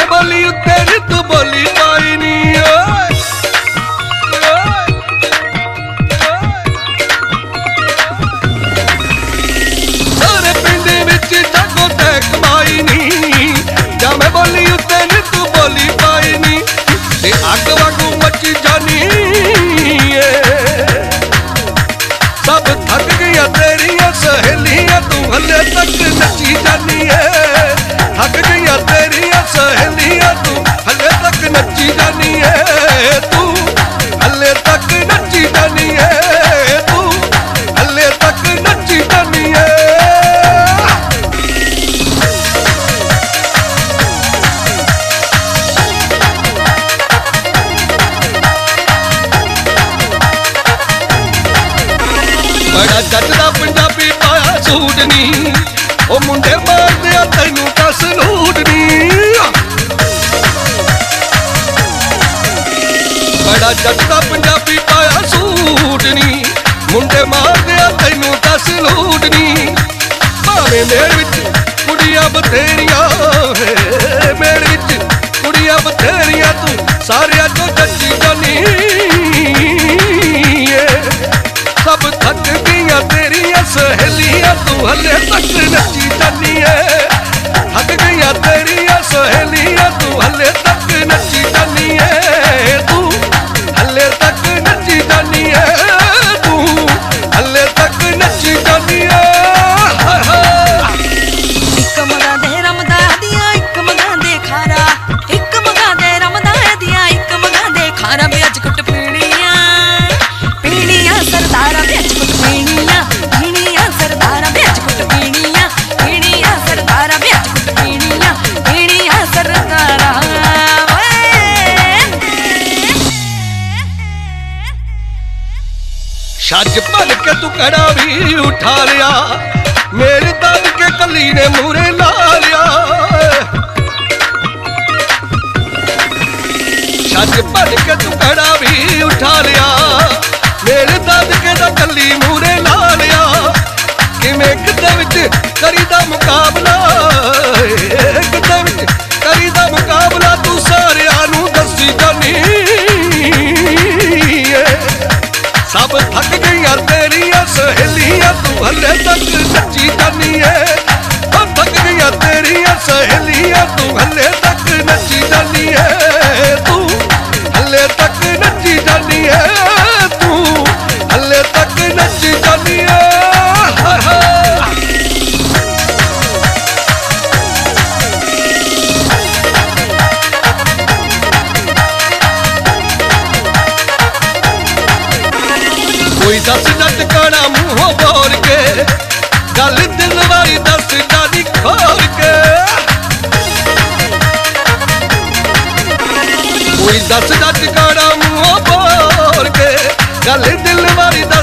बोली तेरी तू बोली पाई नी। सारे पिंड विच जागो ते कमाई नी, जा मैं बोली तेरी तू बोली पाई नी। ते अग वागू मची जानी सब थक गई तेरिया सहेलियां, तू हले तक नची जानी है। थक गई तेरिया सहेलियां, तू हले तक नची जानी है। तू हले तक नची जानी है। तू हले तक नची जानी है। बड़ा जचदा पंजाबी पाया सूट नी, ओ मुंडे मार दिया तैनू कस लूट नी। बड़ा जचदा पंजाबी पाया सूट नी, मुंडे मार दिया तैनू कस लूट नी। भावें मेड़ विच कुड़ियां बथेरियां, मेड़ विच कुड़ियां बथेरियां, तू सारियां तो जची जानी। सब थक गईयां तेरिया सहेलियां, तू हले तक नची जानी है। थक गईयां तेरिया सहेलियां, तू हले तक नची जानी है। तू हले तक नची जानी है। तू हले तक नची जानी है। एक मगा दे रमदा दिया, एक मगा दे खारा, एक मगा दे रमदा दिया, एक मगा दे खारा। ब्याज कुट पीणियां पीणियां सरदारा, ब्याज कुट पीणियां पीणियां सरदारा, ब्याज कुट पीणियां पीणियां सरदारा, ब्याज कुट पीणियां पीणियां सरदारा। छज भल के तू कड़ा भी उठा लिया, मेरे दद के कली ने मूरे ला लिया। छज भल के तू कड़ा भी उठा लिया, मेरे दद के दा कली मूरे ला लिया। किवें किते विच करीदा मुकाबला, किते विच करीदा मुकाबला, तू सारियां नू दसी जानी। सब थक गईयां तेरिया सहेलियां, तू हले तक नची जानी है। थक गईयां तेरिया सहेलियां, तू हले तक नची जानी है। तू हले तक नची जानी है। तू हले तक नची जानी है। कोई दस जट काना मुंहों बोल के, गल दिल वाली दस जानी खोल के। कोई दस जट काना मुंहों बोल के, गल दिल वाली